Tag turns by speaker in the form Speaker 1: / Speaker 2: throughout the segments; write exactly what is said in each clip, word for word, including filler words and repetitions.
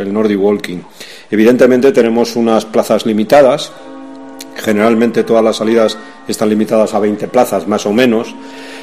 Speaker 1: del Nordic Walking. Evidentemente tenemos unas plazas limitadas. Generalmente todas las salidas están limitadas a veinte plazas, más o menos.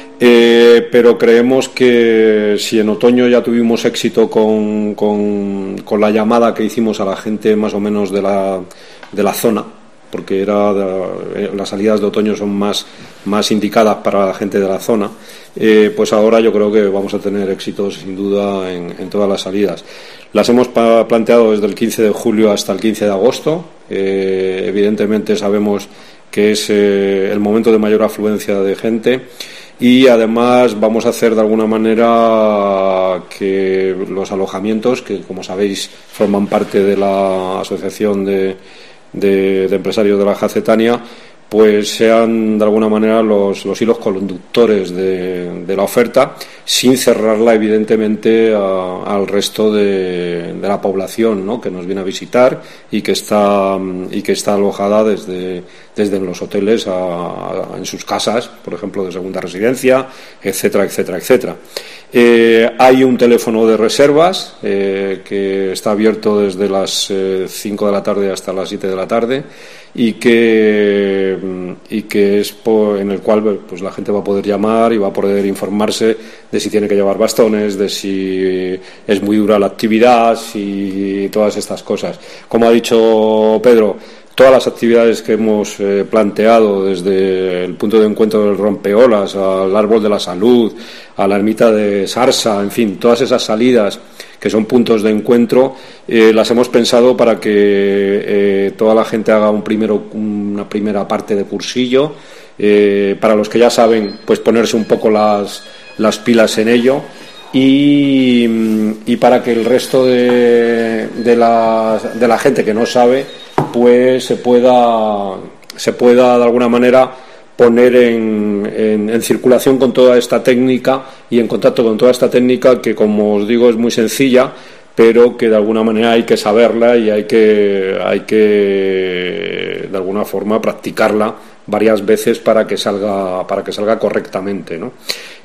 Speaker 1: Eh, pero creemos que si en otoño ya tuvimos éxito con, con, con la llamada que hicimos a la gente más o menos de la, de la zona, porque era de, las salidas de otoño son más, más indicadas para la gente de la zona, eh, pues ahora yo creo que vamos a tener éxitos sin duda en, en todas las salidas. Las hemos pa- planteado desde el quince de julio hasta el quince de agosto. Eh, evidentemente sabemos que es eh, el momento de mayor afluencia de gente. Y además vamos a hacer de alguna manera que los alojamientos, que como sabéis forman parte de la Asociación de, de, de Empresarios de la Jacetania, pues sean de alguna manera los, los hilos conductores de, de la oferta, sin cerrarla evidentemente a, al resto de, de la población, ¿no?, que nos viene a visitar y que está y que está alojada desde, desde los hoteles a, a, en sus casas, por ejemplo, de segunda residencia, etcétera, etcétera, etcétera. Eh, hay un teléfono de reservas eh, que está abierto desde las eh, cinco de la tarde hasta las siete de la tarde y que y que es por, en el cual pues la gente va a poder llamar y va a poder informarse de si tiene que llevar bastones, de si es muy dura la actividad, si todas estas cosas. Como ha dicho Pedro, todas las actividades que hemos eh, planteado, desde el punto de encuentro del Rompeolas al Árbol de la Salud, a la Ermita de Sarsa, en fin, todas esas salidas que son puntos de encuentro, eh, las hemos pensado para que eh, toda la gente haga un primero, una primera parte de cursillo, eh, para los que ya saben, pues ponerse un poco las, las pilas en ello, y, y para que el resto de, de, la, de la gente que no sabe, pues se pueda, se pueda de alguna manera poner en, en, en circulación con toda esta técnica y en contacto con toda esta técnica que, como os digo, es muy sencilla, pero que de alguna manera hay que saberla y hay que, hay que de alguna forma practicarla varias veces para que salga, para que salga correctamente, ¿no?